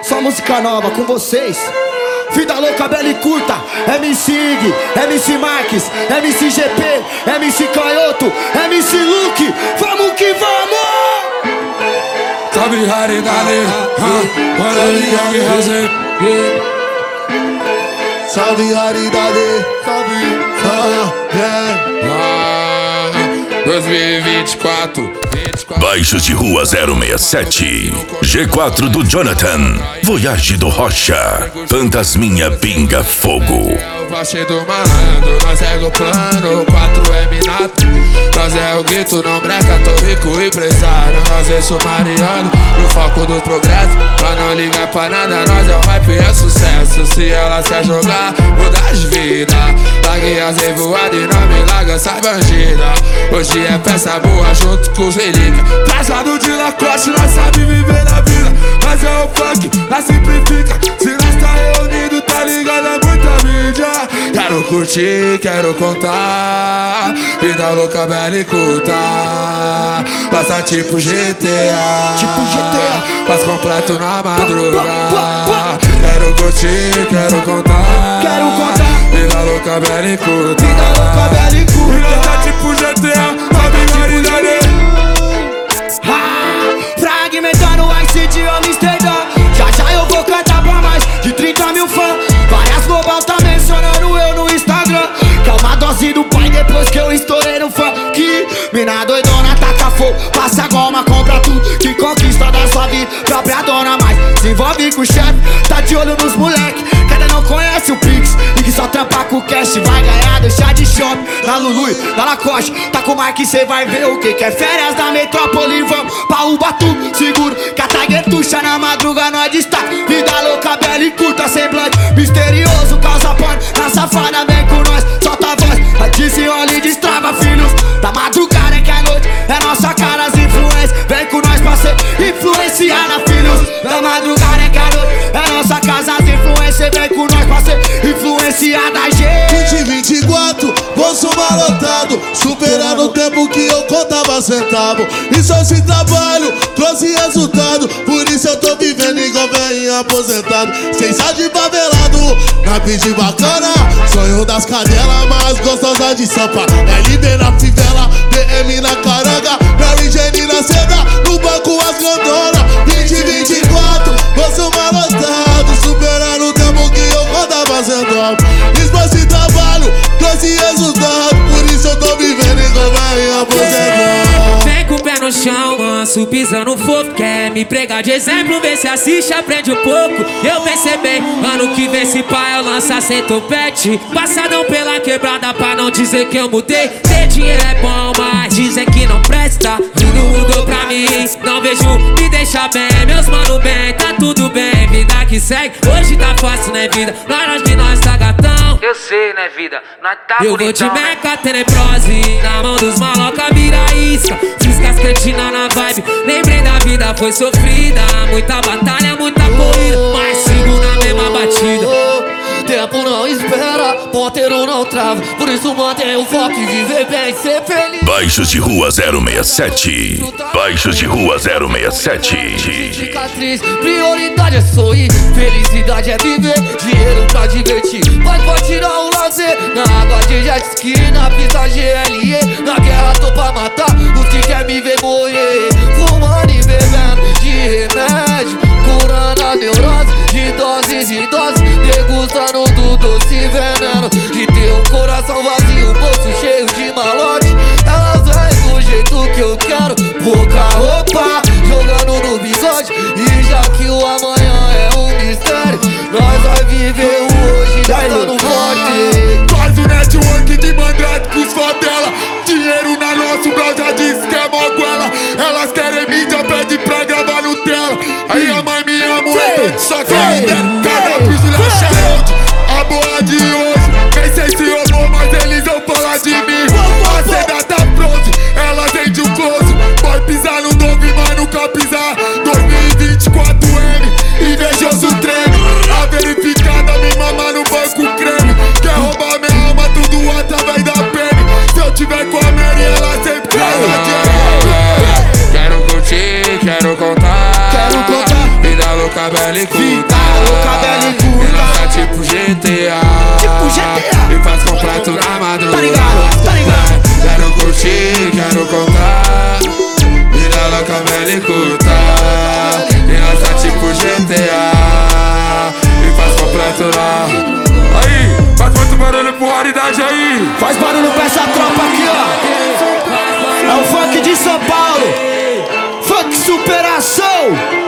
Só música nova com vocês. Vida louca, bela e curta. MC Ig, MC Marques, MC GP, MC Canhoto, MC Luke. Vamos que vamos! Salve raridade, para ligar resenha. Salve raridade, salve, 2024. Baixos de Rua 067, G4 do Jonathan, Voyage do Rocha, Fantasminha Pinga Fogo. Baixei do malandro, nós é o plano, 4 é minato. Nós é o gueto, não breca, tô rico empresário. Nós é sumariano, no foco do progresso. Pra não ligar pra nada, nós é o hype e é sucesso. Se ela se jogar, muda de vida. Larguei as revoadas e não me larga essa bandida. Hoje é peça boa junto com os relíquias. Trajado de Lacoste, nós sabe viver na vida. Mas é o funk, nós simplifica. Se nós tá reunido, tá ligado, é muita mídia. Quero curtir, quero contar. Vida louca, bela e curta. Passa tipo GTA, mas completo na madruga. Quero curtir, quero contar. Vida louca, bela e curta. Tá tipo GTA, sabe realidade. Fragmentando a Ice de Amsterdã. Já eu vou cantar pra mais de 30 mil fãs. Várias global tá mencionando eu no Instagram. Que é uma dose do pai depois que eu estourei no funk. Mina doidona, taca fogo, passa goma, compra tudo que conquista da sua vida, própria dona. Mas se envolve com o chefe, tá de olho nos moleque que ainda não conhece o Pix e que só trampa com cash. Vai ganhar, deixar de shopping na Lulu, na Lacoste. Tá com o Marque, cê vai ver o que é férias da metrópole. Vamos pra Ubatu, seguro que a Tiger tuxa na madruga, nós destaca. Vida louca, bela e curta, semblante misterioso, causa pano na safada, vem com nós, solta a voz, vai desenrola e destrava, filhos da madrugada. É que a noite é nossa cara, as influências, vem com nós pra ser influenciada, filhos da madrugada. É que a noite é nossa casa, as influências, vem com nós pra ser influenciada, gente. 2024, bolso malotado, superando o tempo que eu contava centavo. E só esse trabalho trouxe resultado, por isso eu tô vivendo igual velhinho aposentado. Sensa de favelado, na pide bacana, sonho das cadelas mais gostosas de Sampa. LD na fivela, DM na caranga, Mary Jane na seda, no banco as grandonas. 2024, bolso malotado, superando o tempo que eu contava centavo. Isso esse trabalho trouxe resultado, por isso eu tô vivendo igual velhinho aposentado. Vem com o pé no chão, manso, pisando fofo. Quer me pregar de exemplo, vê se assiste, aprende um pouco. Eu percebi, ano que vem se pá eu lançar sem topete. Passadão pela quebrada pra não dizer que eu mudei. Ter dinheiro é bom, mas dizem que não presta. Tudo mudou pra mim, não vejo me deixa bem. Meus mano bem, tá tudo bem, vida que segue. Hoje tá fácil, né vida? Nós tá gatão. Eu sei, né vida? Nós tá eu bonitão. vou de meca tenebrose, na mão dos maloca vira isca. Fiz casquetina na vibe, lembrei da vida foi sofrida. Muita batalha, muita corrida, mas sigo na mesma batida. Tempo não espera, ponteiro não trava, por isso mantém o foco e viver bem, ser feliz. Baixos de Rua 067, Baixos de Rua 067. Cicatriz, prioridade é sorrir, felicidade é viver, dinheiro pra divertir. Mas pode tirar o lazer, na água de jet ski, na pista GLE. Na guerra tô pra matar os que quer me ver morrer. Fumando e bebendo de remédio, curando a neurose de doses e doses, degustando do doce veneno. De ter um coração vazio, bolso cheio de malote. Elas vêm do jeito que eu quero, pouca roupa, jogando no bigode. E já que o amanhã é um mistério, nós vai viver o hoje gastando forte. Faz o network de mandrake com os favela. Dinheiro na nossa, o Brau já disse que é moguela. Elas querem mídia, pede pra gravar no tela. Aí a mãe me ama, só que cada piscina cheia. A boa de hoje, nem sei se eu vou, mas eles vão falar de mim. A seda tá pronta, ela vende o close. Vai pisar no novo, mas nunca pisar. 2024M, invejoso treme. A verificada me mama no banco creme. Quer roubar minha alma, tudo através da pele. Se eu tiver com a Mary, ela sempre traz a dinheiro. Quero curtir, quero contar. Vida louca, bela e e curta. Vida louca, bela e curta. E lança tipo GTA. Tipo GTA. E faz completo na madrugada. Tá ligado, tá ligado. Quero curtir, quero contar. Vida louca, bela e curta. E lança tipo GTA. E faz completo na... Aí, faz muito barulho pro raridade aí. Faz barulho pra essa tropa aqui, ó. É o funk de São Paulo. Funk superação.